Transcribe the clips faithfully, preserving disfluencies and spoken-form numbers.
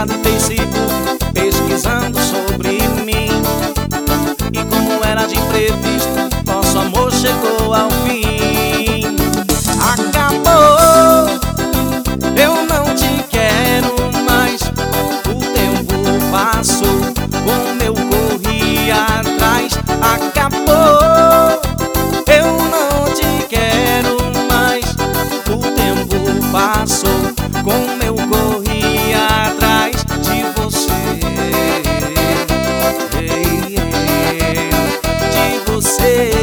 viciado em Facebook, pesquisando sobre mim. E como era de previsto, nosso amor chegou ao fim. Acabou, eu não te quero mais. O tempo passou, como eu corri atrás. Acabou, eu não te quero mais. O tempo passou, como eu corri atrás de você. Ei, ei, de você.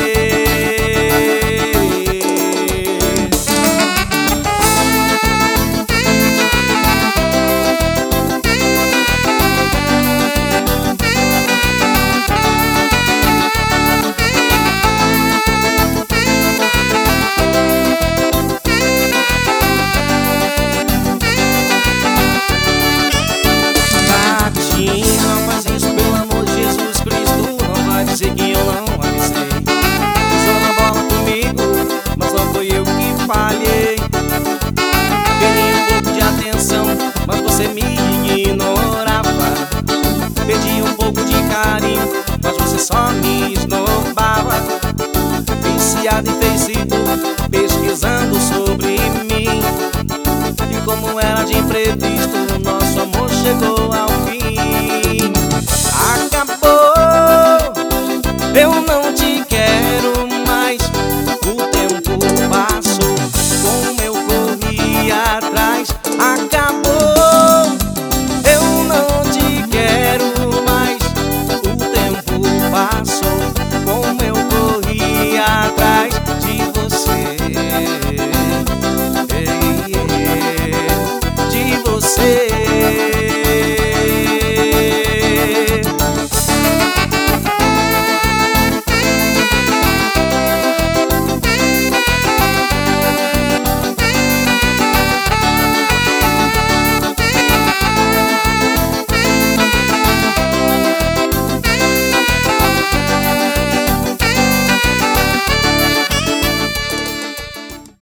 Não faz isso, pelo amor de Jesus Cristo. Não vai dizer que eu não avisei. Pisou na bola comigo, mas não foi eu que falhei. Pedi um pouco de atenção, mas você me ignorava. Pedi um pouco de carinho, mas você só me esnobava. Viciado em Facebook, pesquisando sobre mim. E como era de imprevisto, nosso amor chegou